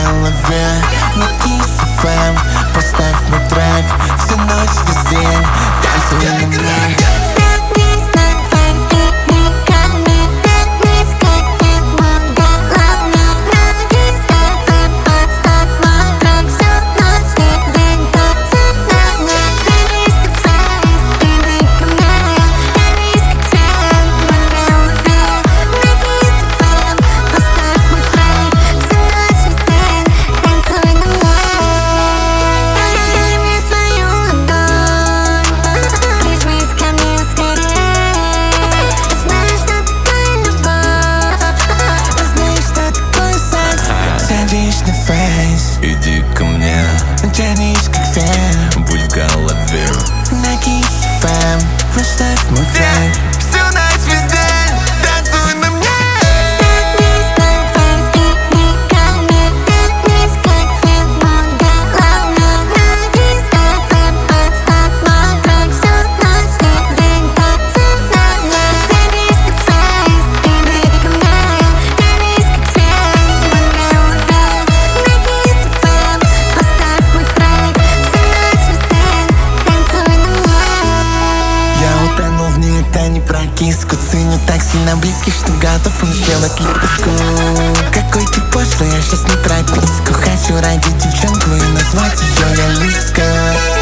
голове на Kiss FM. Поставь мой трек всю ночь, весь день. Танцуй на мне. Иди ко мне, тянись как фен, будь в голове. на Kiss FM. Поставь мой трек всю ночь, весь день. Танцуй на мне. Это не про киску, ценю так сильно близких, что готов он сделать лепешку. Какой ты пошлый, я сейчас не прописку. Хочу родить девчонку и назвать ее Лиска.